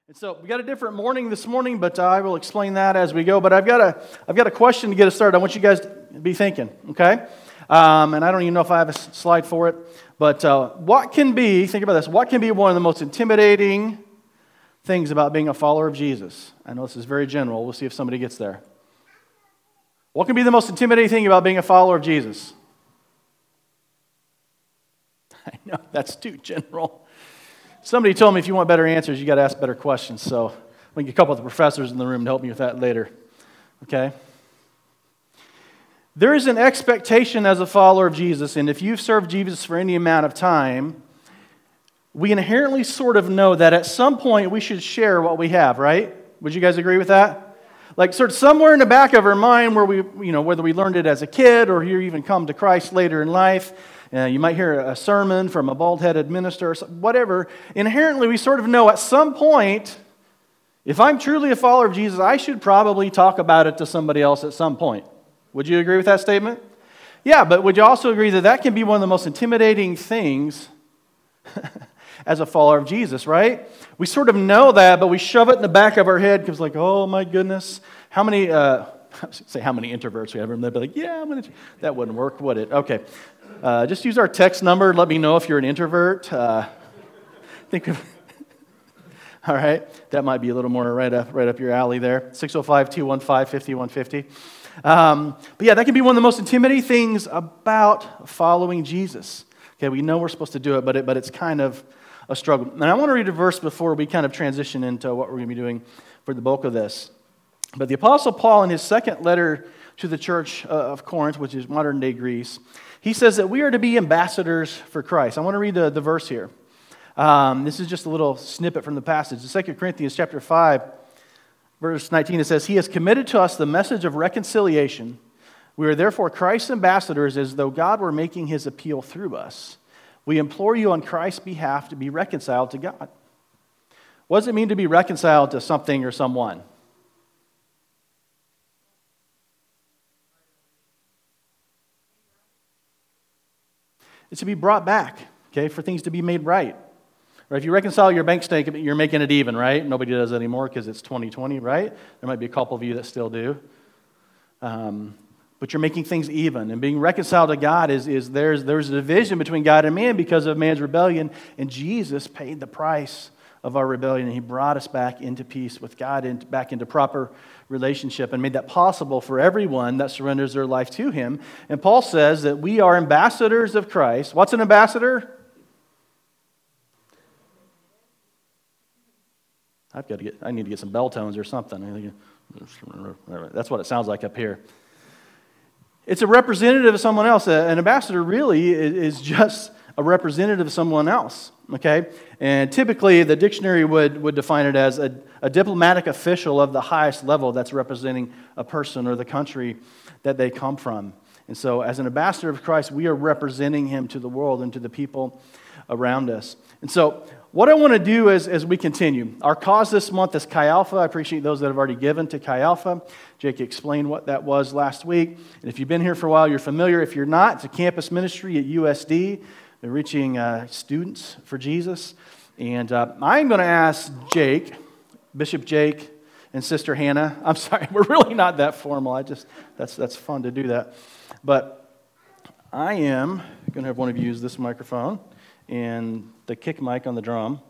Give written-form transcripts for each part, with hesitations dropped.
And so we got a different morning this morning, but I will explain that as we go. But I've got a question to get us started. I want you guys to be thinking, okay? And I don't even know if I have a slide for it. But think about this, what can be one of the most intimidating things about being a follower of Jesus? I know this is very general. We'll see if somebody gets there. What can be the most intimidating thing about being a follower of Jesus? I know, that's too general. Somebody told me if you want better answers, you got to ask better questions. So I'm going to get a couple of the professors in the room to help me with that later. Okay? There is an expectation as a follower of Jesus, and if you've served Jesus for any amount of time, we inherently sort of know that at some point we should share what we have, right? Would you guys agree with that? Like sort of somewhere in the back of our mind where we, whether we learned it as a kid or you even come to Christ later in life, you might hear a sermon from a bald-headed minister or whatever. Inherently, we sort of know at some point, if I'm truly a follower of Jesus, I should probably talk about it to somebody else at some point. Would you agree with that statement? Yeah, but would you also agree that that can be one of the most intimidating things as a follower of Jesus, right? We sort of know that, but we shove it in the back of our head because like, oh my goodness, how many introverts we have, and they'd be like, yeah, that wouldn't work, would it? Okay. Just use our text number. Let me know if you're an introvert. All right, that might be a little more right up your alley there. 605-215-5150. But yeah, that can be one of the most intimidating things about following Jesus. Okay, we know we're supposed to do it, but it's kind of a struggle. And I want to read a verse before we kind of transition into what we're going to be doing for the bulk of this. But the Apostle Paul, in his second letter to the church of Corinth, which is modern-day Greece, he says that we are to be ambassadors for Christ. I want to read the verse here. This is just a little snippet from the passage. In 2 Corinthians chapter 5, verse 19, it says, "He has committed to us the message of reconciliation. We are therefore Christ's ambassadors, as though God were making his appeal through us. We implore you on Christ's behalf to be reconciled to God." What does it mean to be reconciled to something or someone? It's to be brought back, okay, for things to be made right. Or if you reconcile your bank statement, you're making it even, right? Nobody does that anymore because it's 2020, right? There might be a couple of you that still do. But you're making things even. And being reconciled to God is there's a division between God and man because of man's rebellion. And Jesus paid the price of our rebellion. And he brought us back into peace with God and back into proper relationship and made that possible for everyone that surrenders their life to him. And Paul says that we are ambassadors of Christ. What's an ambassador? I need to get some bell tones or something. That's what it sounds like up here. It's a representative of someone else. An ambassador really is just a representative of someone else, okay? And typically, the dictionary would define it as a diplomatic official of the highest level that's representing a person or the country that they come from. And so, as an ambassador of Christ, we are representing him to the world and to the people around us. And so, what I want to do as we continue, our cause this month is Chi Alpha. I appreciate those that have already given to Chi Alpha. Jake explained what that was last week. And if you've been here for a while, you're familiar. If you're not, it's a campus ministry at USD. They're reaching students for Jesus. And I'm going to ask Jake, Bishop Jake, and Sister Hannah. I'm sorry, we're really not that formal. That's fun to do that. But I am going to have one of you use this microphone and the kick mic on the drum.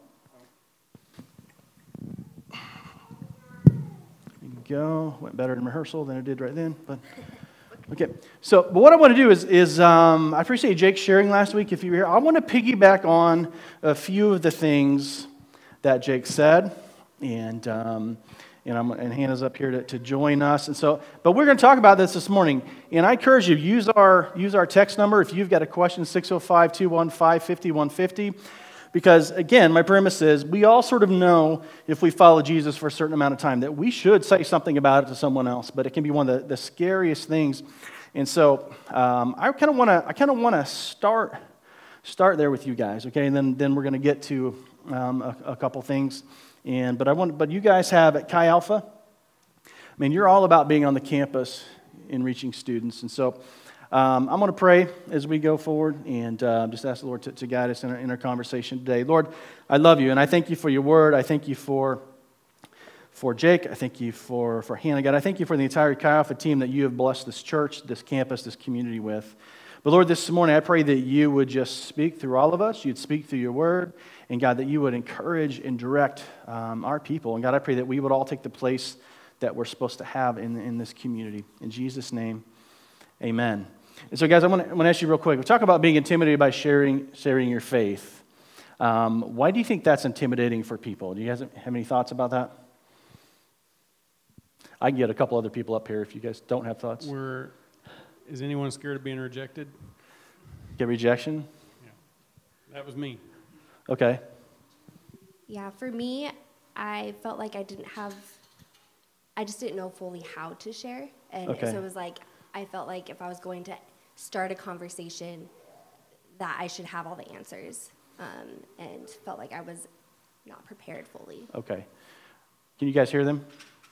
There you go. Went better in rehearsal than it did right then. But okay. But what I want to do is I appreciate Jake sharing last week. If you were here, I want to piggyback on a few of the things that Jake said, and Hannah's up here to join us. And so, but we're going to talk about this morning. And I encourage you, use our text number if you've got a question, 605-215-5150. Because, again, my premise is we all sort of know if we follow Jesus for a certain amount of time that we should say something about it to someone else, but it can be one of the scariest things. And so I kind of want to start there with you guys, okay? And then we're going to get to a couple things. But you guys have at Chi Alpha, I mean, you're all about being on the campus and reaching students. And so I'm going to pray as we go forward and just ask the Lord to guide us in our conversation today. Lord, I love you, and I thank you for your word. I thank you for for Jake. I thank you for Hannah. God, I thank you for the entire Chi Alpha team that you have blessed this church, this campus, this community with. But Lord, this morning I pray that you would just speak through all of us. You'd speak through your word. And God, that you would encourage and direct our people. And God, I pray that we would all take the place that we're supposed to have in this community. In Jesus' name, amen. And so guys, I want to ask you real quick. We talk about being intimidated by sharing your faith. Why do you think that's intimidating for people? Do you guys have any thoughts about that? I can get a couple other people up here if you guys don't have thoughts. Is anyone scared of being rejected? Get rejection? Yeah. That was me. Okay. Yeah, for me, I felt like I just didn't know fully how to share. And Okay. so it was like, I felt like if I was going to start a conversation, that I should have all the answers. And felt like I was not prepared fully. Okay. Can you guys hear them?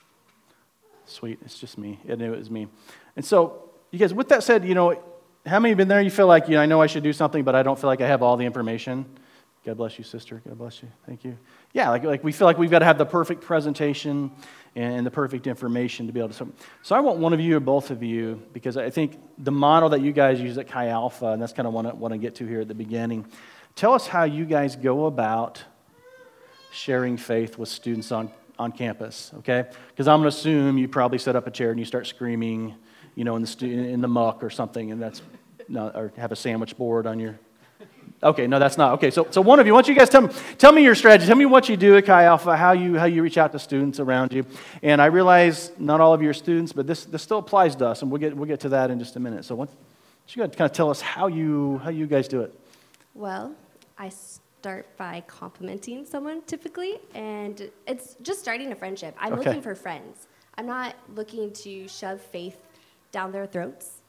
Sweet. It's just me. I knew it was me. And so, you guys, with that said, how many have been there? You feel like, I know I should do something, but I don't feel like I have all the information. God bless you, sister. God bless you. Thank you. Yeah, like we feel like we've got to have the perfect presentation and the perfect information to be able to. So I want one of you or both of you, because I think the model that you guys use at Chi Alpha, and that's kind of what I want to get to here at the beginning. Tell us how you guys go about sharing faith with students on campus, okay? Because I'm going to assume you probably set up a chair and you start screaming, in the muck or something, and or have a sandwich board on your. Okay, no, that's not. Okay, so one of you, why don't you guys tell me your strategy. Tell me what you do at Chi Alpha, how you reach out to students around you. And I realize not all of you are students, but this still applies to us, and we'll get to that in just a minute. So what you guys kind of tell us how you guys do it. Well, I start by complimenting someone typically, and it's just starting a friendship. I'm Okay. looking for friends. I'm not looking to shove faith down their throats.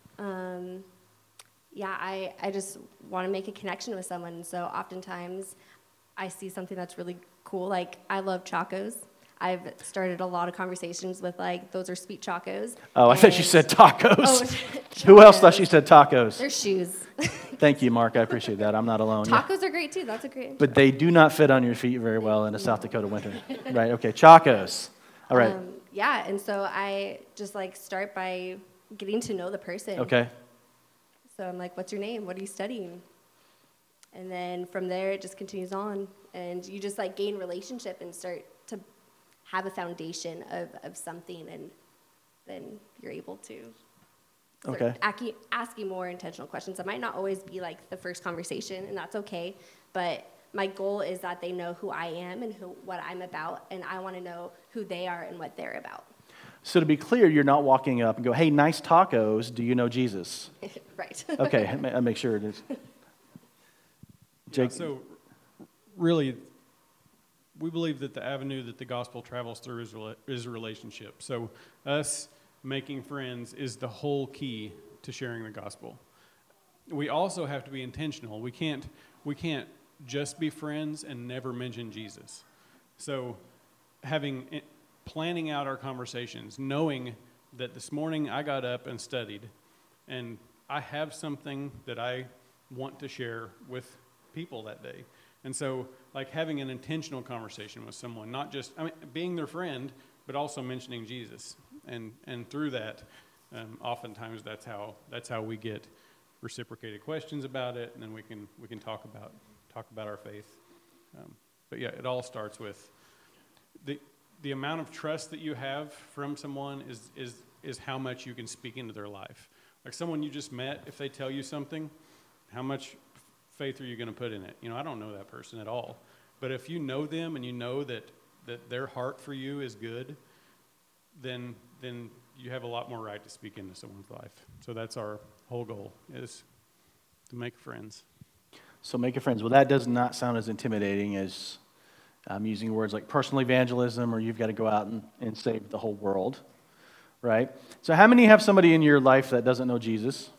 I just want to make a connection with someone. So oftentimes I see something that's really cool. Like, I love Chacos. I've started a lot of conversations with, those are sweet Chacos. Oh, I thought you said tacos. Oh, Who else thought she said tacos? They're shoes. Thank you, Mark. I appreciate that. I'm not alone. Yeah. Tacos are great, too. That's a great. But they do not fit on your feet very well in a South Dakota winter. Right, okay. Chacos. All right. And so I just, start by getting to know the person. Okay. So I'm like, what's your name? What are you studying? And then from there, it just continues on. And you just, gain relationship and start to have a foundation of something, and then you're able to start asking more intentional questions. That might not always be, the first conversation, and that's okay. But my goal is that they know who I am and what I'm about, and I want to know who they are and what they're about. So to be clear, you're not walking up and go, hey, nice tacos, do you know Jesus? Right. Okay, I make sure it is. Jake? Yeah, so really, we believe that the avenue that the gospel travels through is a relationship. So us making friends is the whole key to sharing the gospel. We also have to be intentional. We can't just be friends and never mention Jesus. So planning out our conversations, knowing that this morning I got up and studied, and I have something that I want to share with people that day. And so, having an intentional conversation with someone, not just being their friend, but also mentioning Jesus. And through that, oftentimes that's how we get reciprocated questions about it, and then we can talk about our faith. But yeah, it all starts with the amount of trust that you have from someone is how much you can speak into their life. Like someone you just met, if they tell you something, how much faith are you going to put in it? I don't know that person at all. But if you know them and you know that their heart for you is good, then you have a lot more right to speak into someone's life. So that's our whole goal, is to make friends. So making friends. Well, that does not sound as intimidating as using words like personal evangelism, or you've got to go out and save the whole world, right? So how many have somebody in your life that doesn't know Jesus?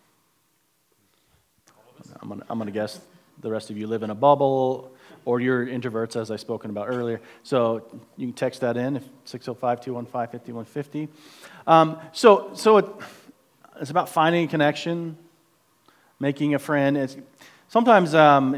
I'm gonna guess the rest of you live in a bubble, or you're introverts, as I've spoken about earlier. So you can text that in, 605-215-5150. So it's about finding a connection, making a friend. Sometimes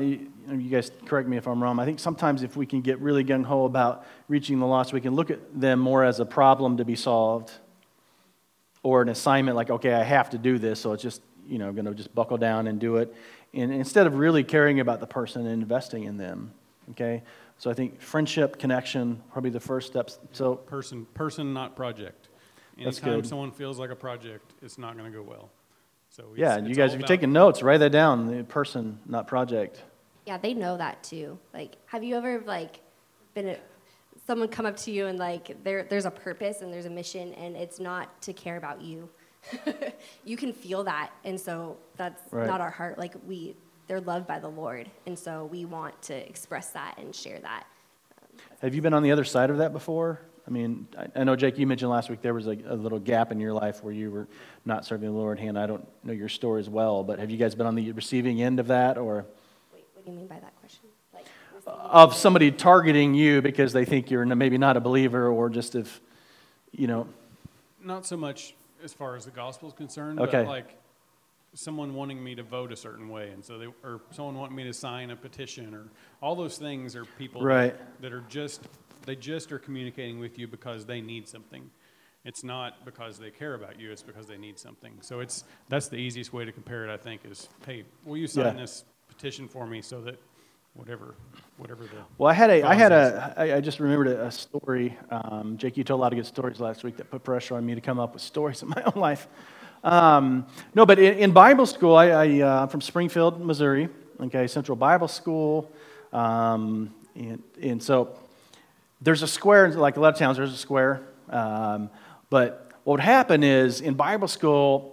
you guys correct me if I'm wrong, I think sometimes if we can get really gung-ho about reaching the lost, we can look at them more as a problem to be solved or an assignment like, okay, I have to do this, so it's just, going to just buckle down and do it. And instead of really caring about the person and investing in them, okay? So I think friendship, connection, probably the first steps. So Person, not project. That's Anytime good. someone feels like a project, it's not going to go well. So yeah, and you guys, if you're taking notes, write that down, the person, not project. Yeah, they know that too. Like, have you ever someone come up to you and there's a purpose and there's a mission and it's not to care about you. You can feel that, and so that's right. Not our heart. They're loved by the Lord, and so we want to express that and share that. Have you been on the other side of that before? I mean, I know, Jake, you mentioned last week there was a little gap in your life where you were not serving the Lord. Hannah, I don't know your story as well, but have you guys been on the receiving end of that, or? Wait, what do you mean by that question? Of somebody targeting you because they think you're maybe not a believer, or just if, Not so much as far as the gospel is concerned, okay. but someone wanting me to vote a certain way, and so or someone wanting me to sign a petition, or all those things are people right. that are just are communicating with you because they need something. It's not because they care about you, it's because they need something. So that's the easiest way to compare it, I think, is, hey, will you sign this petition for me so that whatever the Well, I just remembered a story. Jake, you told a lot of good stories last week that put pressure on me to come up with stories in my own life. No, but in Bible school, I'm from Springfield, Missouri, okay, Central Bible School, and so there's a square, like a lot of towns, there's a square, but what would happen is in Bible school,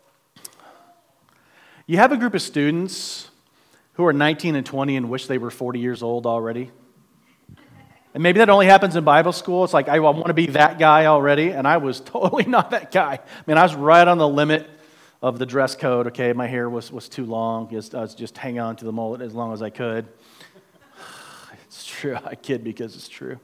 you have a group of students who are 19 and 20 and wish they were 40 years old already. And maybe that only happens in Bible school. It's like, I want to be that guy already, and I was totally not that guy. I mean, I was right on the limit of the dress code, okay? My hair was too long. I was just hanging on to the mullet as long as I could. It's true. I kid because it's true.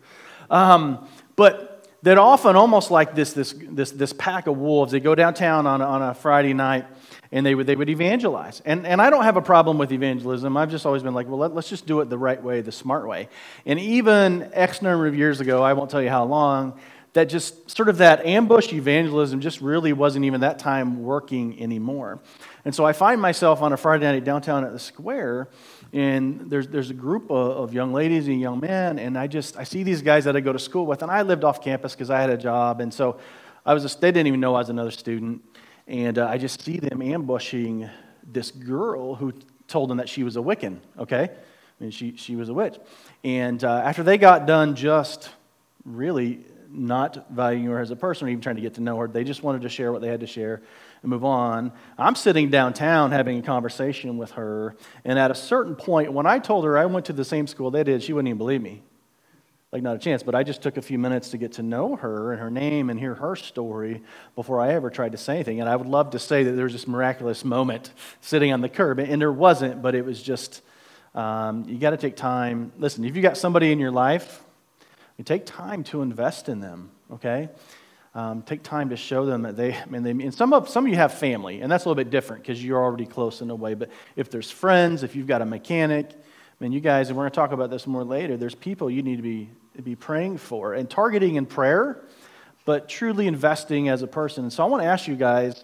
But that often, almost like this pack of wolves, they go downtown on a Friday night, and they would evangelize. And I don't have a problem with evangelism. I've just always been like, well, let's just do it the right way, the smart way. And even X number of years ago, I won't tell you how long, that just sort of that ambush evangelism just really wasn't even that time working anymore. And so I find myself on a Friday night downtown at the square, and there's a group of young ladies and young men, and I see these guys that I go to school with, and I lived off campus because I had a job, and so they didn't even know I was another student. And I just see them ambushing this girl who told them that she was a Wiccan, okay? I mean, she was a witch. And after they got done just really not valuing her as a person or even trying to get to know her, they just wanted to share what they had to share and move on. I'm sitting downtown having a conversation with her, and at a certain point, when I told her I went to the same school they did, she wouldn't even believe me. Like, not a chance, but I just took a few minutes to get to know her and her name and hear her story before I ever tried to say anything. And I would love to say that there was this miraculous moment sitting on the curb, and there wasn't, but it was just, you got to take time. Listen, if you got somebody in your life, you take time to invest in them, okay? Take time to show them that and some of you have family, and that's a little bit different because you're already close in a way, but if there's friends, if you've got a mechanic, you guys, and we're going to talk about this more later, there's people you need to be praying for and targeting in prayer, but truly investing as a person. And so I want to ask you guys,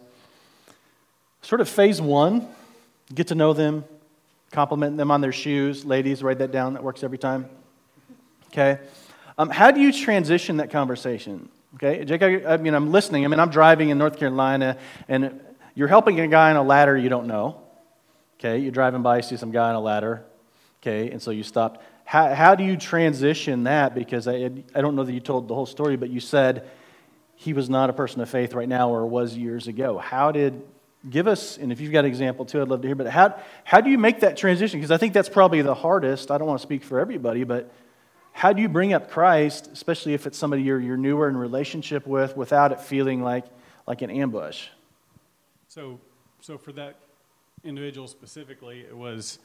sort of phase one, get to know them, compliment them on their shoes. Ladies, write that down. That works every time. Okay? How do you transition that conversation? Okay, Jake, I'm listening. I'm driving in North Carolina, and you're helping a guy on a ladder you don't know. Okay, you're driving by, you see some guy on a ladder. Okay, and so you stopped. How do you transition that? Because I don't know that you told the whole story, but you said he was not a person of faith right now or was years ago. Give us, and if you've got an example too, I'd love to hear, but how do you make that transition? Because I think that's probably the hardest. I don't want to speak for everybody, but how do you bring up Christ, especially if it's somebody you're newer in relationship with, without it feeling like an ambush? So for that individual specifically, it was...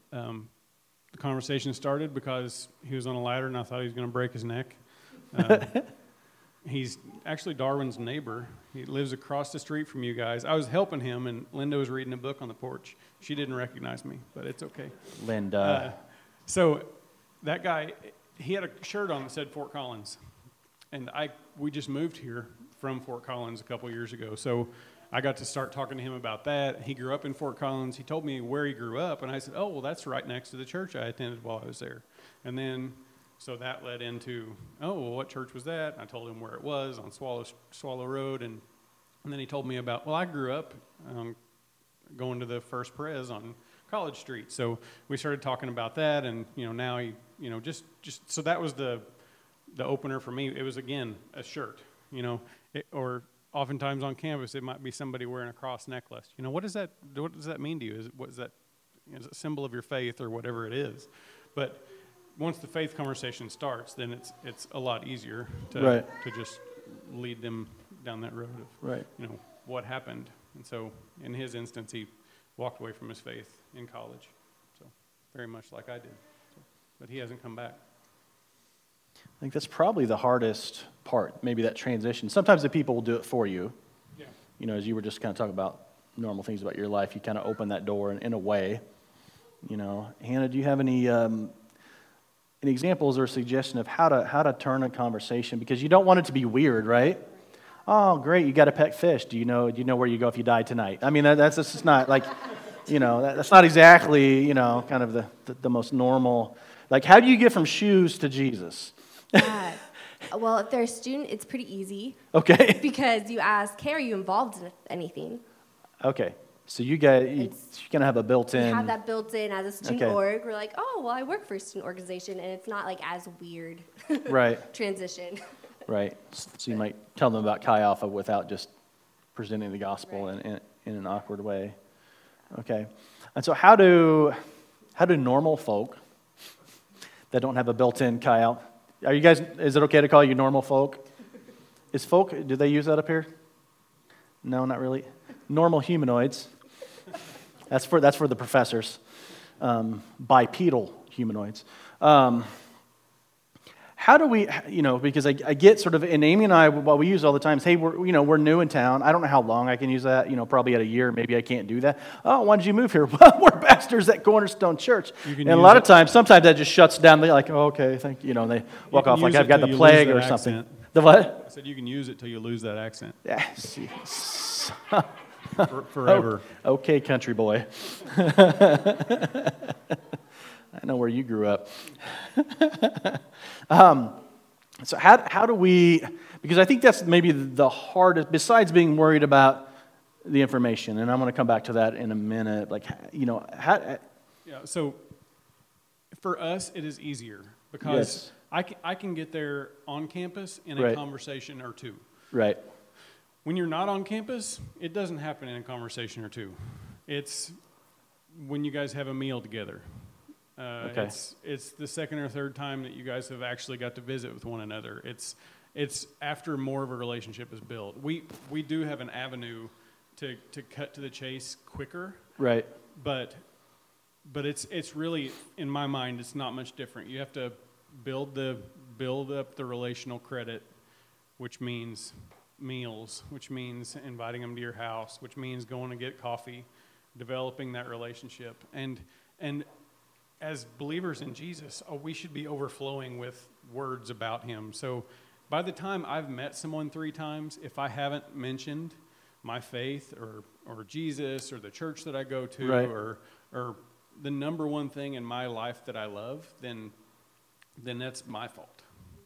the conversation started because he was on a ladder and I thought he was going to break his neck. He's actually Darwin's neighbor. He lives across the street from you guys. I was helping him, and Linda was reading a book on the porch. She didn't recognize me, but it's okay. Linda. So that guy, he had a shirt on that said Fort Collins. And we just moved here from Fort Collins a couple years ago. So I got to start talking to him about that. He grew up in Fort Collins. He told me where he grew up. And I said, oh, well, that's right next to the church I attended while I was there. And then, so that led into, oh, well, what church was that? And I told him where it was on Swallow Road. And then he told me about, well, I grew up going to the First Pres on College Street. So we started talking about that. And, now he, just so that was the opener for me. It was, again, a shirt, or oftentimes on campus, it might be somebody wearing a cross necklace. What does that mean to you? Is it a symbol of your faith or whatever it is? But once the faith conversation starts, then it's a lot easier to just lead them down that road of, what happened. And so in his instance, he walked away from his faith in college. So very much like I did. But he hasn't come back. I think that's probably the hardest part, maybe that transition. Sometimes the people will do it for you. Yeah. As you were just kind of talking about normal things about your life, you kind of open that door in a way. Hannah, do you have any examples or suggestion of how to turn a conversation? Because you don't want it to be weird, right? Oh, great, you got a pet fish. Do you know where you go if you die tonight? I mean, that's just not like, that's not exactly, kind of the most normal. Like, how do you get from shoes to Jesus? Well, if they're a student, it's pretty easy. Okay. Because you ask, hey, are you involved in anything? Okay. So you're going to have a built-in... We have that built in as a student org. We're like, oh, well, I work for a student organization, and it's not like as weird transition. Right. So you might tell them about Chi Alpha without just presenting the gospel in an awkward way. Okay. And so how do normal folk that don't have a built-in Chi Alpha... Are you guys... Is it okay to call you normal folk? Is folk... Do they use that up here? No, not really. Normal humanoids. That's for the professors. Bipedal humanoids. How do we, because I get sort of, and Amy and I, what we use all the time is, hey, we're new in town. I don't know how long I can use that, probably at a year, maybe I can't do that. Oh, why did you move here? Well, we're pastors at Cornerstone Church. And a lot of times, sometimes that just shuts down. They're like, oh, okay, thank you. They walk off like I've got the plague or something. Accent. The what? I said you can use it till you lose that accent. Yeah. Forever. Oh, okay, country boy. I know where you grew up. So how do we, because I think that's maybe the hardest, besides being worried about the information, and I'm going to come back to that in a minute, so for us, it is easier because I can get there on campus in a conversation or two. Right. When you're not on campus, it doesn't happen in a conversation or two. It's when you guys have a meal together. It's the second or third time that you guys have actually got to visit with one another. It's after more of a relationship is built. We do have an avenue to cut to the chase quicker. Right. But it's really, in my mind, it's not much different. You have to build up the relational credit, which means meals, which means inviting them to your house, which means going to get coffee, developing that relationship. And as believers in Jesus, we should be overflowing with words about him. So by the time I've met someone 3 times, if I haven't mentioned my faith or Jesus or the church that I go to or the number one thing in my life that I love, then that's my fault.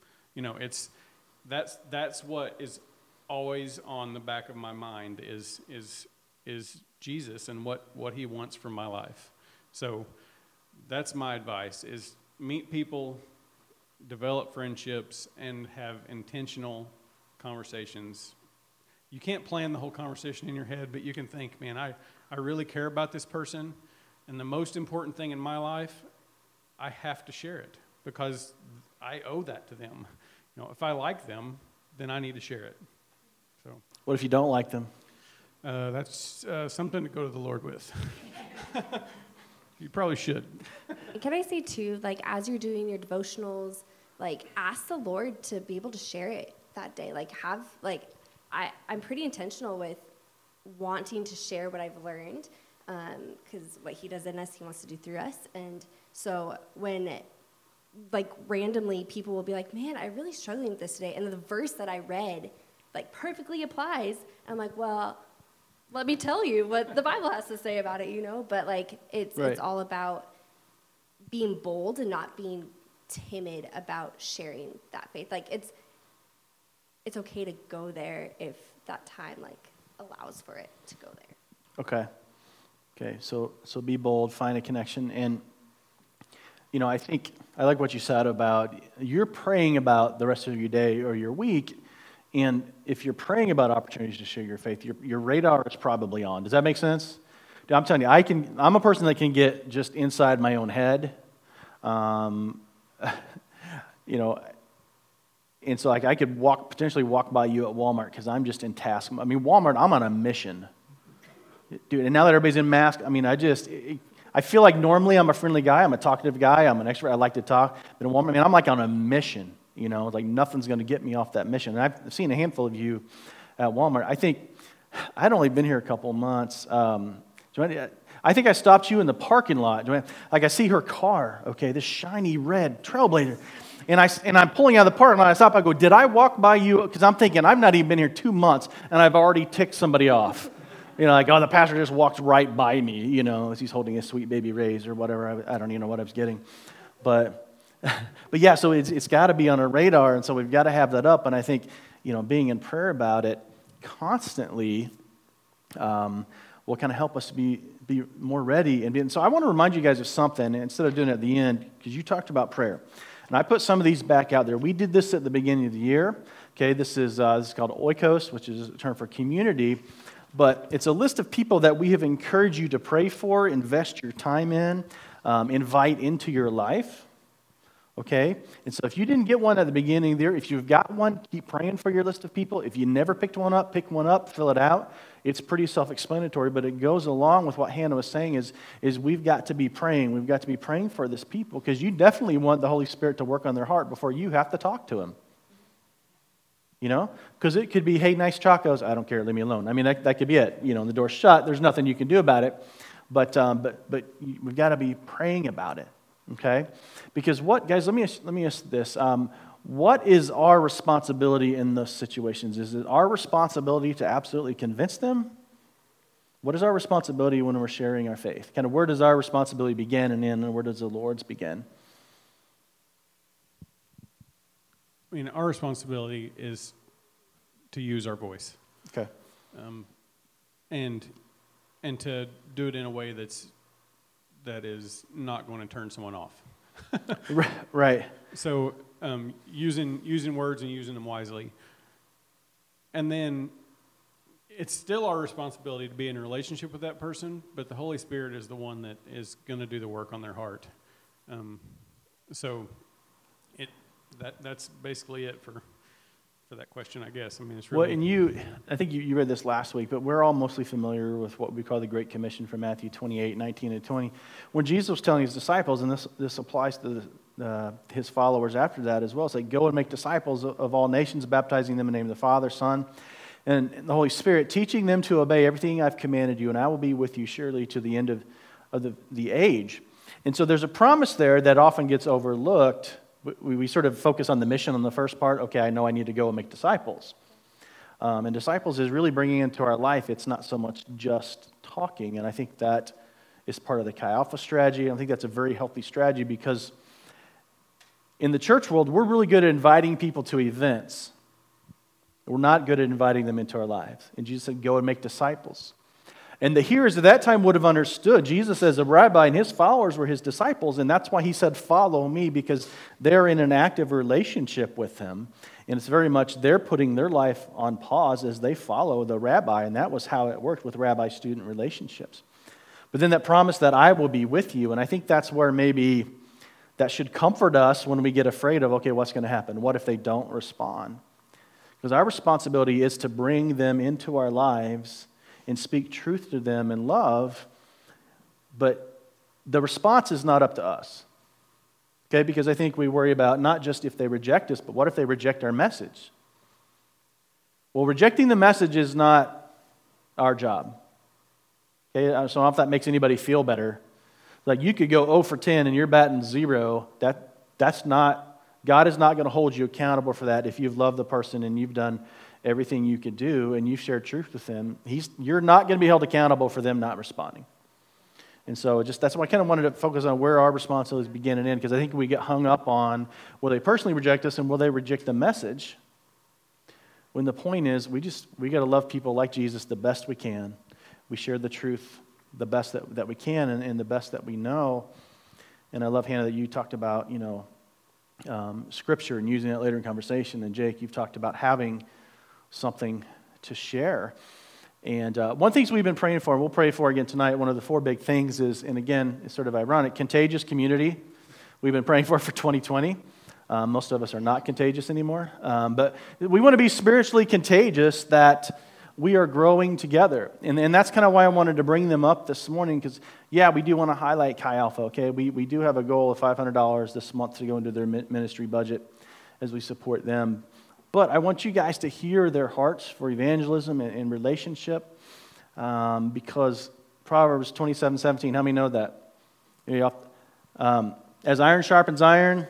That's what is always on the back of my mind is Jesus and what he wants from my life. So that's my advice, is meet people, develop friendships, and have intentional conversations. You can't plan the whole conversation in your head, but you can think, man, I really care about this person, and the most important thing in my life, I have to share it because I owe that to them. If I like them, then I need to share it. So, what if you don't like them? That's something to go to the Lord with. You probably should. Can I say too, as you're doing your devotionals, ask the Lord to be able to share it that day. I'm pretty intentional with wanting to share what I've learned, because what he does in us, he wants to do through us. And So when like randomly people will be like, man, I'm really struggling with this today. And the verse that I read like perfectly applies. I'm like, well, let me tell you what the Bible has to say about it, you know? But like it's all about being bold and not being timid about sharing that faith. Like it's okay to go there if that time like allows for it to go there. Okay, so be bold, find a connection. And, you know, I think I like what you said about you're praying about the rest of your day or your week. And if you're praying about opportunities to share your faith, your radar is probably on. Does that make sense? I'm telling you, I'm a person that can get just inside my own head. You know, and so like I could potentially walk by you at Walmart because I'm just in task. I mean, Walmart, I'm on a mission. Dude, and now that everybody's in mask, I mean, I feel like normally I'm a friendly guy, I'm a talkative guy, I'm an extrovert, I like to talk. But in Walmart, I mean, I'm like on a mission, you know, like nothing's going to get me off that mission. And I've seen a handful of you at Walmart. I think I'd only been here a couple of months. I think I stopped you in the parking lot. Like I see her car, okay, this shiny red Trailblazer. And I'm pulling out of the parking lot. I stop. I go, did I walk by you? Because I'm thinking I've not even been here 2 months, and I've already ticked somebody off. You know, like, oh, the pastor just walked right by me, you know, as he's holding his sweet baby Rays or whatever. I don't even know what I was getting. But yeah, so it's got to be on our radar, and so we've got to have that up. And I think, you know, being in prayer about it constantly will kind of help us to be more ready. And so I want to remind you guys of something, instead of doing it at the end, because you talked about prayer. And I put some of these back out there. We did this at the beginning of the year. Okay, this is called oikos, which is a term for community. But it's a list of people that we have encouraged you to pray for, invest your time in, invite into your life. Okay? And so if you didn't get one at the beginning there, if you've got one, keep praying for your list of people. If you never picked one up, pick one up, fill it out. It's pretty self-explanatory, but it goes along with what Hannah was saying is we've got to be praying. We've got to be praying for this people because you definitely want the Holy Spirit to work on their heart before you have to talk to Him. You know? Because it could be, hey, nice chacos. I don't care, leave me alone. I mean, that could be it. You know, the door's shut. There's nothing you can do about it. But we've got to be praying about it. Okay? Because guys, let me ask this. What is our responsibility in those situations? Is it our responsibility to absolutely convince them? What is our responsibility when we're sharing our faith? Kind of where does our responsibility begin and end, and where does the Lord's begin? I mean, our responsibility is to use our voice. Okay. And to do it in a way that is not going to turn someone off. Right. So using words and using them wisely. And then it's still our responsibility to be in a relationship with that person, but the Holy Spirit is the one that is going to do the work on their heart. So that's basically it for that question, I guess. I mean, it's really... Well, and I think you read this last week, but we're all mostly familiar with what we call the Great Commission from Matthew 28, 19 and 20. When Jesus was telling his disciples, and this applies to his followers after that as well, it's like, go and make disciples of all nations, baptizing them in the name of the Father, Son, and the Holy Spirit, teaching them to obey everything I've commanded you, and I will be with you surely to the end of the age. And so there's a promise there that often gets overlooked. We sort of focus on the mission on the first part. Okay, I know I need to go and make disciples. And disciples is really bringing into our life. It's not so much just talking. And I think that is part of the Chi Alpha strategy. I think that's a very healthy strategy because in the church world, we're really good at inviting people to events. We're not good at inviting them into our lives. And Jesus said, go and make disciples. And the hearers at that time would have understood Jesus as a rabbi, and his followers were his disciples, and that's why he said, follow me, because they're in an active relationship with him. And it's very much they're putting their life on pause as they follow the rabbi, and that was how it worked with rabbi-student relationships. But then that promise that I will be with you, and I think that's where maybe that should comfort us when we get afraid of, okay, what's going to happen? What if they don't respond? Because our responsibility is to bring them into our lives and speak truth to them in love, but the response is not up to us. Okay, because I think we worry about not just if they reject us, but what if they reject our message? Well, rejecting the message is not our job. Okay, so I don't know if that makes anybody feel better, Like you could go 0 for 10 and you're batting 0. That's not, God is not going to hold you accountable for that if you've loved the person and you've done everything you could do and you've shared truth with them. You're not going to be held accountable for them not responding. And so that's why I kind of wanted to focus on where our responsibilities begin and end, because I think we get hung up on will they personally reject us and will they reject the message, when the point is we got to love people like Jesus the best we can. We share the truth the best that we can and the best that we know. And I love, Hannah, that you talked about, Scripture and using it later in conversation. And Jake, you've talked about having something to share. And one of the things we've been praying for, and we'll pray for again tonight, one of the 4 big things is, and again, it's sort of ironic, contagious community. We've been praying for 2020. Most of us are not contagious anymore. But we want to be spiritually contagious, that we are growing together. And that's kind of why I wanted to bring them up this morning, because, yeah, we do want to highlight Chi Alpha, okay? We do have a goal of $500 this month to go into their ministry budget as we support them. But I want you guys to hear their hearts for evangelism and relationship, because Proverbs 27:17, how many know that? As iron sharpens iron,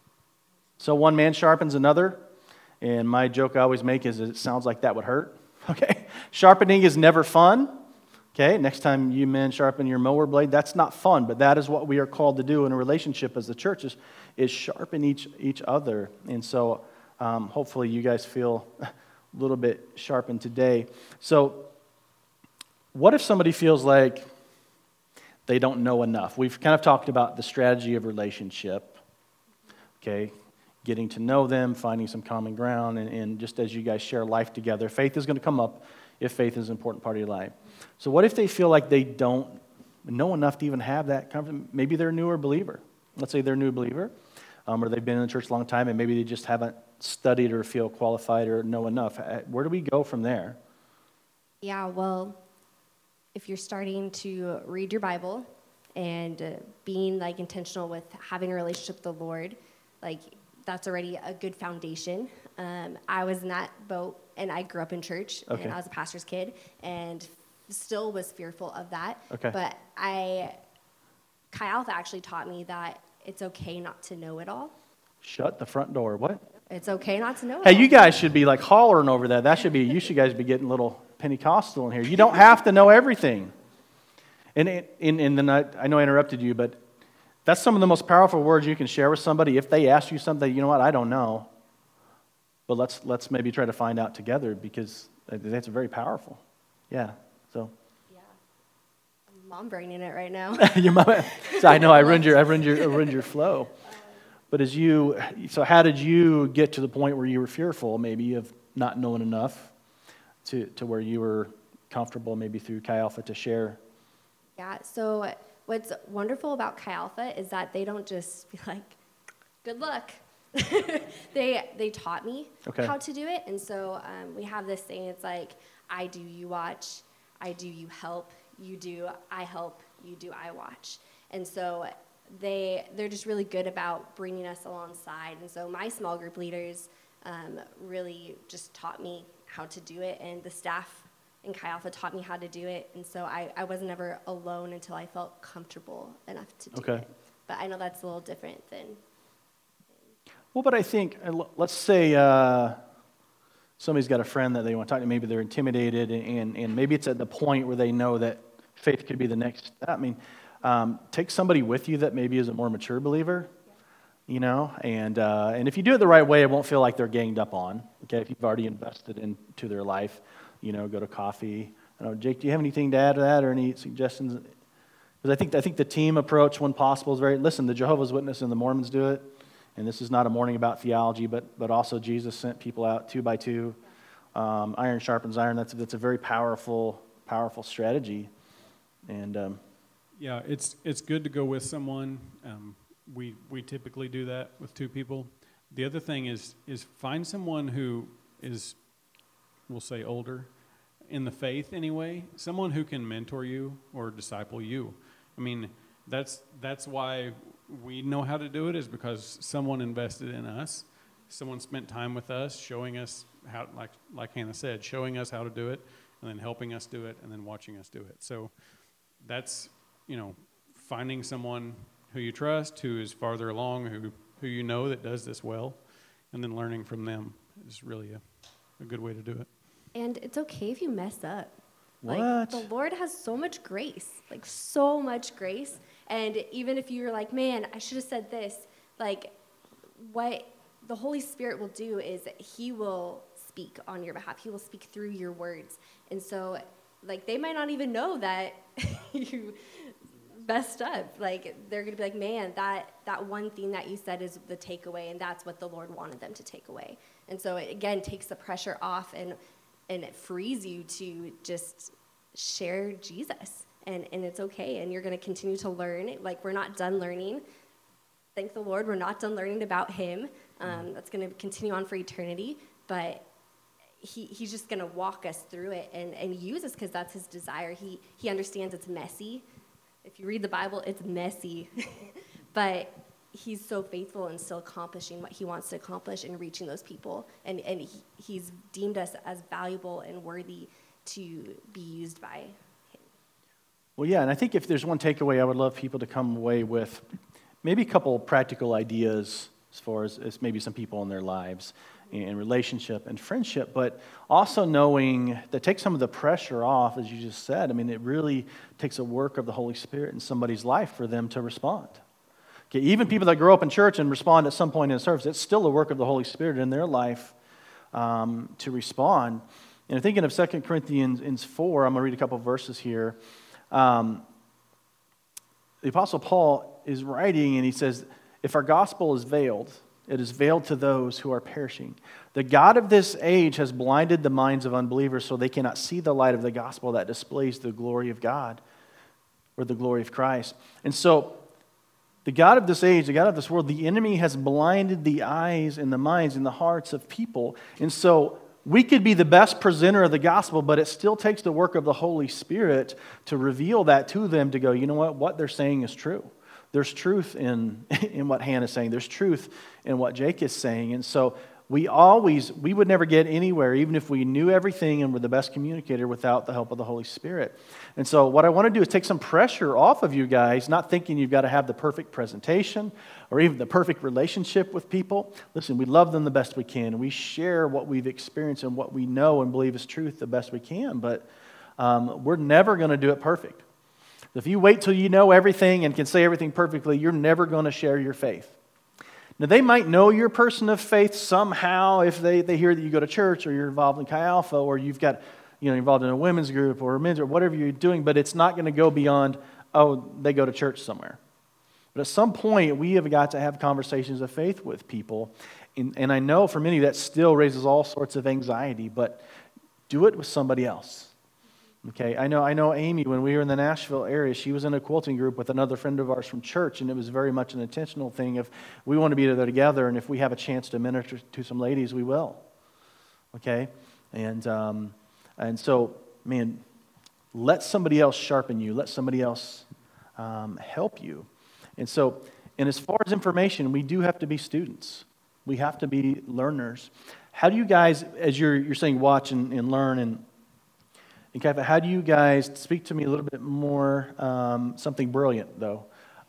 so one man sharpens another. And my joke I always make is it sounds like that would hurt. Okay? Sharpening is never fun. Okay? Next time you men sharpen your mower blade, that's not fun, but that is what we are called to do in a relationship as the church, is sharpen each other. And so hopefully you guys feel a little bit sharpened today. So what if somebody feels like they don't know enough? We've kind of talked about the strategy of relationship, okay? Getting to know them, finding some common ground, and just as you guys share life together, faith is going to come up if faith is an important part of your life. So what if they feel like they don't know enough to even have that conversation? Maybe they're a newer believer. Let's say they're a new believer, or they've been in the church a long time, and maybe they just haven't studied or feel qualified or know enough. Where do we go from there? Yeah, well, if you're starting to read your Bible and being like intentional with having a relationship with the Lord, like that's already a good foundation. I was in that boat, and I grew up in church, okay. And I was a pastor's kid, and still was fearful of that. Okay. But Chi Alpha actually taught me that it's okay not to know it all. Shut the front door. What? It's okay not to know it Hey, all. you guys should be like hollering over that. You should guys be getting a little Pentecostal in here. You don't have to know everything. And then I know I interrupted you, but that's some of the most powerful words you can share with somebody. If they ask you something, you know what, I don't know, but let's maybe try to find out together, because that's very powerful. Yeah. So. Yeah. I'm mom braining it right now. Your mom. So I know I ruined your flow. But so how did you get to the point where you were fearful, maybe, of not knowing enough to where you were comfortable, maybe through Chi Alpha, to share? Yeah. So what's wonderful about Chi Alpha is that they don't just be like, good luck. They taught me how to do it. And so we have this thing, it's like, I do, you watch. I do, you help. You do, I help. You do, I watch. And so they're just really good about bringing us alongside. And so my small group leaders really just taught me how to do it, and the staff in Chi Alpha taught me how to do it. And so I wasn't ever alone until I felt comfortable enough to do it. But I know that's a little different than... Well, but I think, let's say somebody's got a friend that they want to talk to, maybe they're intimidated, and maybe it's at the point where they know that faith could be the next step. I mean, take somebody with you that maybe is a more mature believer, and if you do it the right way, it won't feel like they're ganged up on, okay? If you've already invested into their life, go to coffee. I don't know, Jake, do you have anything to add to that, or any suggestions? Because I think the team approach, when possible, is listen, the Jehovah's Witness and the Mormons do it, and this is not a morning about theology, but also Jesus sent people out 2 by 2. Iron sharpens iron. That's a very powerful strategy. And yeah, it's good to go with someone. We typically do that with 2 people. The other thing is find someone who is, we'll say, older in the faith anyway. Someone who can mentor you or disciple you. I mean, that's why we know how to do it, is because someone invested in us. Someone spent time with us, showing us how, like Hannah said, showing us how to do it, and then helping us do it, and then watching us do it. So that's, finding someone who you trust, who is farther along, who you know that does this well, and then learning from them is really a good way to do it. And it's okay if you mess up. What? Like, the Lord has so much grace, like so much grace. And even if you're like, man, I should have said this, like what the Holy Spirit will do is he will speak on your behalf. He will speak through your words. And so, like, they might not even know that you messed up. Like, they're going to be like, man, that one thing that you said is the takeaway, and that's what the Lord wanted them to take away. And so it, again, takes the pressure off, and it frees you to just share Jesus. And it's okay, and you're going to continue to learn. Like, we're not done learning. Thank the Lord, we're not done learning about him. That's going to continue on for eternity, but he's just going to walk us through it and use us because that's his desire. He understands it's messy. If you read the Bible, it's messy. But he's so faithful and still accomplishing what he wants to accomplish and reaching those people. And he's deemed us as valuable and worthy to be used by him. Well, yeah, and I think if there's one takeaway, I would love people to come away with maybe a couple practical ideas as far as maybe some people in their lives and relationship and friendship, but also knowing that takes some of the pressure off, as you just said. I mean, it really takes a work of the Holy Spirit in somebody's life for them to respond. Okay, even people that grow up in church and respond at some point in the service, it's still a work of the Holy Spirit in their life to respond. And thinking of 2 Corinthians 4, I'm going to read a couple of verses here. The Apostle Paul is writing, and he says, if our gospel is veiled, it is veiled to those who are perishing. The God of this age has blinded the minds of unbelievers so they cannot see the light of the gospel that displays the glory of God or the glory of Christ. And so the God of this age, the God of this world, the enemy has blinded the eyes and the minds and the hearts of people. And so we could be the best presenter of the gospel, but it still takes the work of the Holy Spirit to reveal that to them, to go, you know what they're saying is true. There's truth in what Hannah's saying. There's truth in what Jake is saying. And so we would never get anywhere, even if we knew everything and were the best communicator, without the help of the Holy Spirit. And so what I want to do is take some pressure off of you guys, not thinking you've got to have the perfect presentation or even the perfect relationship with people. Listen, we love them the best we can. We share what we've experienced and what we know and believe is truth the best we can, but we're never going to do it perfect. If you wait till you know everything and can say everything perfectly, you're never going to share your faith. Now, they might know you're a person of faith somehow if they hear that you go to church or you're involved in Chi Alpha or you've got, involved in a women's group or a men's or whatever you're doing, but it's not going to go beyond, they go to church somewhere. But at some point, we have got to have conversations of faith with people. And I know for many that still raises all sorts of anxiety, but do it with somebody else. Okay, I know Amy, when we were in the Nashville area, she was in a quilting group with another friend of ours from church, and it was very much an intentional thing. If we want to be there together, and if we have a chance to minister to some ladies, we will. Okay, and so, man, let somebody else sharpen you. Let somebody else help you. And so, and as far as information, we do have to be students. We have to be learners. How do you guys, as you're saying, watch and learn and how do you guys, speak to me a little bit more, something brilliant though,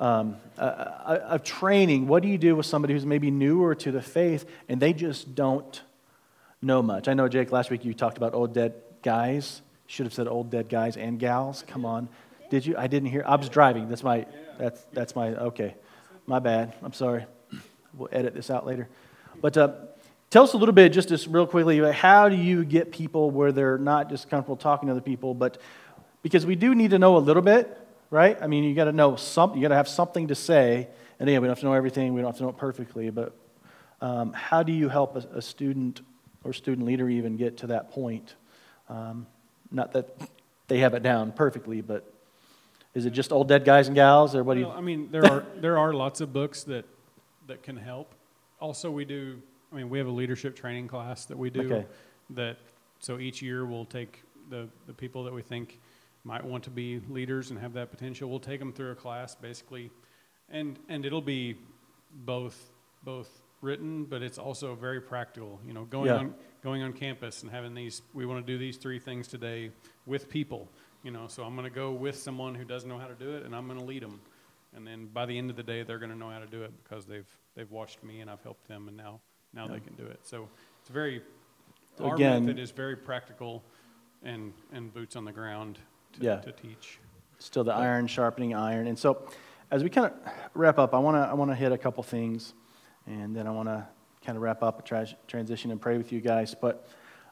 of training. What do you do with somebody who's maybe newer to the faith and they just don't know much? I know, Jake, last week you talked about old dead guys. Should have said old dead guys and gals. Come on. Did you? I didn't hear. I was driving. That's my, okay. My bad. I'm sorry. We'll edit this out later. But tell us a little bit, just real quickly, how do you get people where they're not just comfortable talking to other people, but because we do need to know a little bit, right? I mean, you got to know something. You got to have something to say. And again, we don't have to know everything. We don't have to know it perfectly. But how do you help a student or student leader even get to that point? Not that they have it down perfectly, but is it just old dead guys and gals, or what do you? I mean, there are lots of books that can help. Also, we have a leadership training class that we do. Okay. So each year we'll take the people that we think might want to be leaders and have that potential. We'll take them through a class basically, and it'll be both written, but it's also very practical. Going on campus and having these. We want to do these 3 things today with people. So I'm going to go with someone who doesn't know how to do it, and I'm going to lead them. And then by the end of the day, they're going to know how to do it because they've watched me and I've helped them, and now they can do it. So it's our method is very practical and boots on the ground to teach. Still the iron sharpening iron. And so as we kind of wrap up, I want to hit a couple things, and then I want to kind of wrap up, transition, and pray with you guys. But,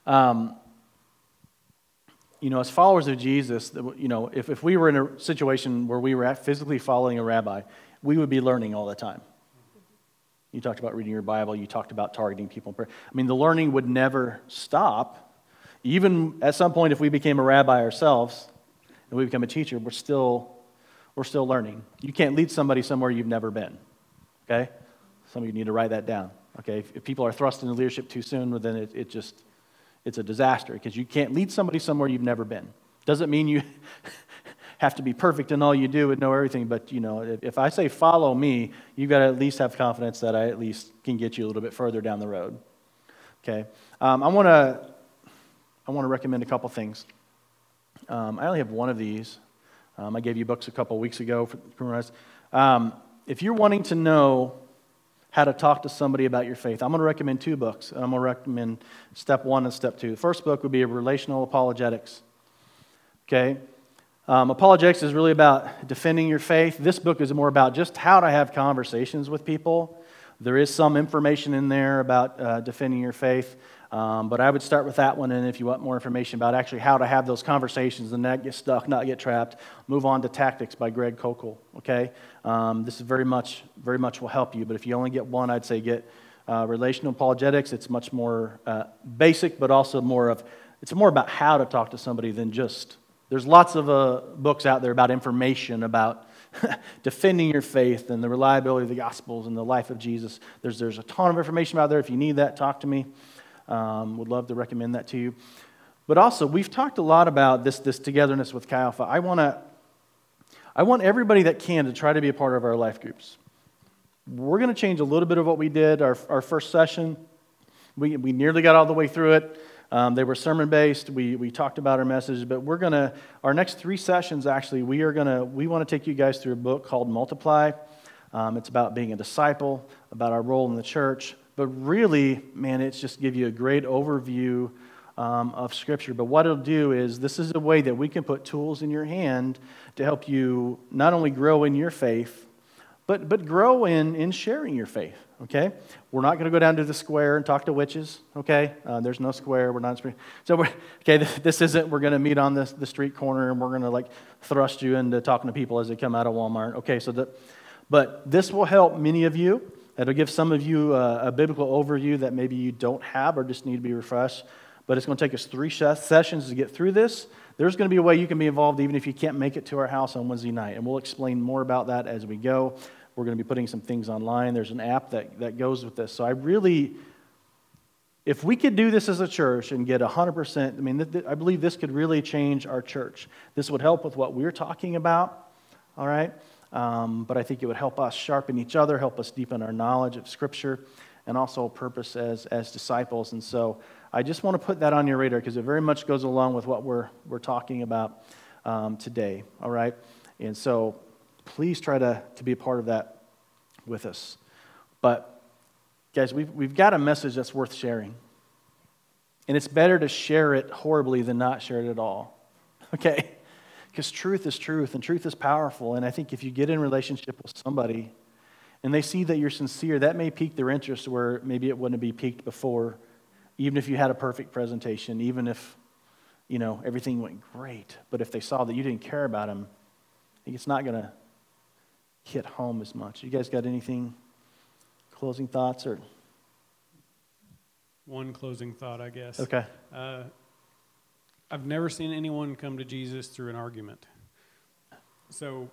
as followers of Jesus, if we were in a situation where we were physically following a rabbi, we would be learning all the time. You talked about reading your Bible. You talked about targeting people in prayer. I mean, the learning would never stop. Even at some point, if we became a rabbi ourselves and we become a teacher, we're still learning. You can't lead somebody somewhere you've never been. Okay? Some of you need to write that down. Okay? If people are thrust into leadership too soon, well, then it's a disaster, because you can't lead somebody somewhere you've never been. Doesn't mean you have to be perfect in all you do and know everything, but if I say follow me, you've got to at least have confidence that I at least can get you a little bit further down the road. Okay? I want to recommend a couple things. I only have one of these. I gave you books a couple weeks ago for Criminalized. If you're wanting to know how to talk to somebody about your faith, I'm going to recommend two books. I'm going to recommend step 1 and step 2. The first book would be Relational Apologetics. Okay? Apologetics is really about defending your faith. This book is more about just how to have conversations with people. There is some information in there about defending your faith, but I would start with that one, and if you want more information about actually how to have those conversations and not get stuck, not get trapped, move on to Tactics by Greg Koukl, okay? This is very much will help you, but if you only get one, I'd say get Relational Apologetics. It's much more basic, but also it's more about how to talk to somebody than just, there's lots of books out there about information about defending your faith and the reliability of the Gospels and the life of Jesus. There's a ton of information out there. If you need that, talk to me. Would love to recommend that to you. But also, we've talked a lot about this togetherness with Chi Alpha. I want everybody that can to try to be a part of our life groups. We're going to change a little bit of what we did our first session. We nearly got all the way through it. They were sermon-based. We talked about our message, but our next 3 sessions, actually, we want to take you guys through a book called Multiply. It's about being a disciple, about our role in the church, but really, man, it's just give you a great overview of Scripture. But what it'll do is, this is a way that we can put tools in your hand to help you not only grow in your faith, but grow in sharing your faith, okay? We're not going to go down to the square and talk to witches, okay? There's no square. We're not. So, this isn't, we're going to meet on the street corner and we're going to thrust you into talking to people as they come out of Walmart. Okay, but this will help many of you. It'll give some of you a biblical overview that maybe you don't have or just need to be refreshed. But it's going to take us 3 sessions to get through this. There's going to be a way you can be involved even if you can't make it to our house on Wednesday night. And we'll explain more about that as we go. We're going to be putting some things online. There's an app that goes with this. So if we could do this as a church and get 100%, I believe this could really change our church. This would help with what we're talking about, all right? But I think it would help us sharpen each other, help us deepen our knowledge of Scripture, and also purpose as disciples. And so I just want to put that on your radar because it very much goes along with what we're talking about today, all right? And so please try to be a part of that with us. But guys, we've got a message that's worth sharing. And it's better to share it horribly than not share it at all, okay? Because truth is truth, and truth is powerful. And I think if you get in relationship with somebody and they see that you're sincere, that may pique their interest where maybe it wouldn't be piqued before, even if you had a perfect presentation, even if, everything went great. But if they saw that you didn't care about them, I think it's not going to hit home as much. You guys got anything, closing thoughts? Or one closing thought, I guess. Okay. I've never seen anyone come to Jesus through an argument. So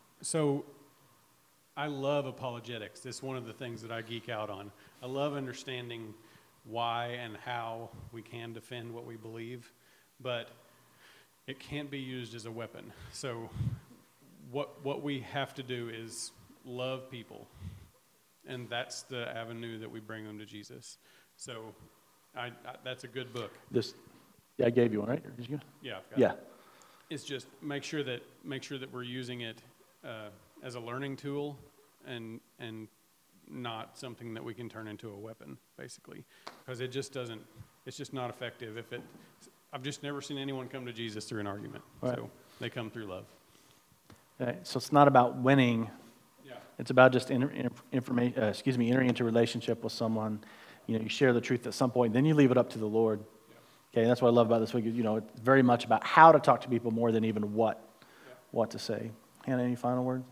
I love apologetics. It's one of the things that I geek out on. I love understanding why and how we can defend what we believe, but it can't be used as a weapon. So what we have to do is love people, and that's the avenue that we bring them to Jesus. So that's a good book. I gave you one, right? Or did you? Yeah. I've got Yeah. it. It's just make sure that we're using it as a learning tool and not something that we can turn into a weapon, basically, because it's just not effective. I've just never seen anyone come to Jesus through an argument. Right. So they come through love. Okay, so it's not about winning. Yeah. It's about just entering into relationship with someone. You share the truth at some point, then you leave it up to the Lord. Okay, that's what I love about this week. It's very much about how to talk to people more than even what to say. Hannah, any final words?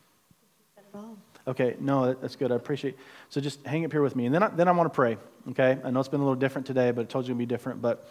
Okay, no, that's good. I appreciate it. So just hang up here with me, and then I want to pray. Okay, I know it's been a little different today, but I told you it'd be different. But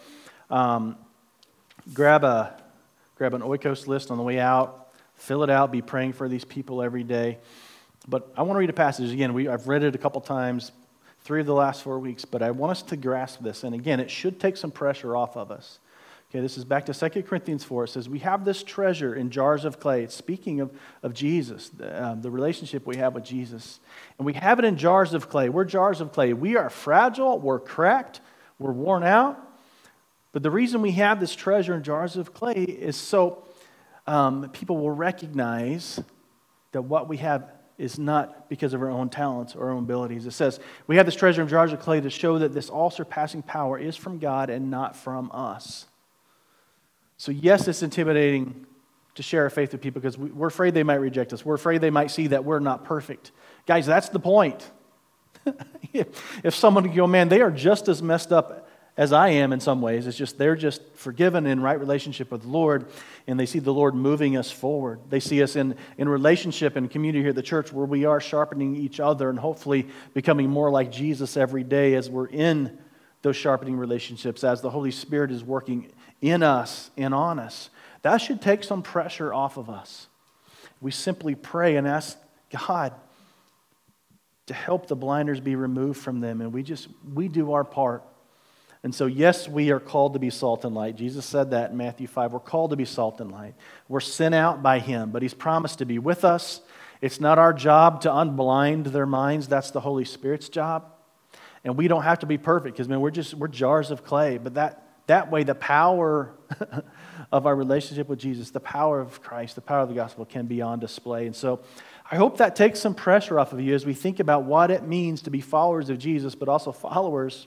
grab an Oikos list on the way out, fill it out, be praying for these people every day. But I want to read a passage again. I've read it a couple times, 3 of the last 4 weeks, but I want us to grasp this. And again, it should take some pressure off of us. Okay, this is back to 2 Corinthians 4. It says, we have this treasure in jars of clay. It's speaking of Jesus, the relationship we have with Jesus. And we have it in jars of clay. We're jars of clay. We are fragile. We're cracked. We're worn out. But the reason we have this treasure in jars of clay is so people will recognize that what we have is not because of our own talents or our own abilities. It says, we have this treasure in jars of clay to show that this all-surpassing power is from God and not from us. So yes, it's intimidating to share our faith with people because we're afraid they might reject us. We're afraid they might see that we're not perfect. Guys, that's the point. If someone can go, man, they are just as messed up as I am in some ways. It's just they're just forgiven in right relationship with the Lord, and they see the Lord moving us forward. They see us in relationship and community here at the church where we are sharpening each other and hopefully becoming more like Jesus every day as we're in those sharpening relationships, as the Holy Spirit is working in us and on us. That should take some pressure off of us. We simply pray and ask God to help the blinders be removed from them, and we do our part. And so, yes, we are called to be salt and light. Jesus said that in Matthew 5. We're called to be salt and light. We're sent out by Him, but He's promised to be with us. It's not our job to unblind their minds. That's the Holy Spirit's job. And we don't have to be perfect because, man, we're jars of clay. But that way, the power of our relationship with Jesus, the power of Christ, the power of the gospel can be on display. And so I hope that takes some pressure off of you as we think about what it means to be followers of Jesus, but also followers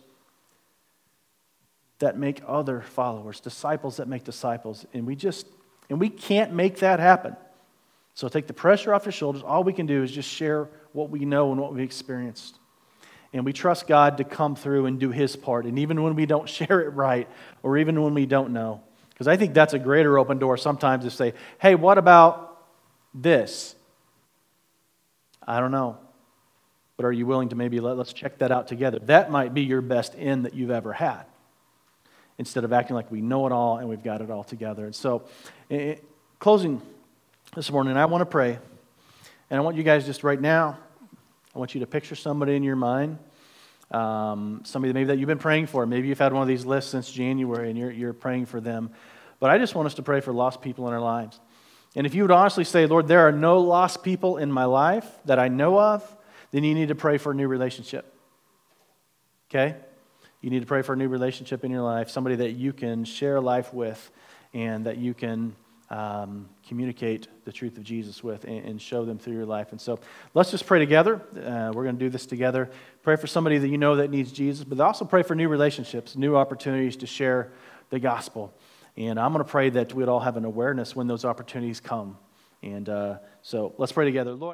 that make other followers, disciples that make disciples. And we can't make that happen. So take the pressure off your shoulders. All we can do is just share what we know and what we've experienced. And we trust God to come through and do His part. And even when we don't share it right, or even when we don't know. Because I think that's a greater open door sometimes to say, hey, what about this? I don't know. But are you willing to maybe let's check that out together? That might be your best in that you've ever had. Instead of acting like we know it all and we've got it all together. And so, closing this morning, I want to pray. And I want you guys just right now, I want you to picture somebody in your mind, somebody maybe that you've been praying for. Maybe you've had one of these lists since January and you're praying for them. But I just want us to pray for lost people in our lives. And if you would honestly say, Lord, there are no lost people in my life that I know of, then you need to pray for a new relationship. Okay? You need to pray for a new relationship in your life, somebody that you can share life with and that you can communicate the truth of Jesus with and show them through your life. And so let's just pray together. We're going to do this together. Pray for somebody that you know that needs Jesus, but also pray for new relationships, new opportunities to share the gospel. And I'm going to pray that we'd all have an awareness when those opportunities come. And so let's pray together. Lord.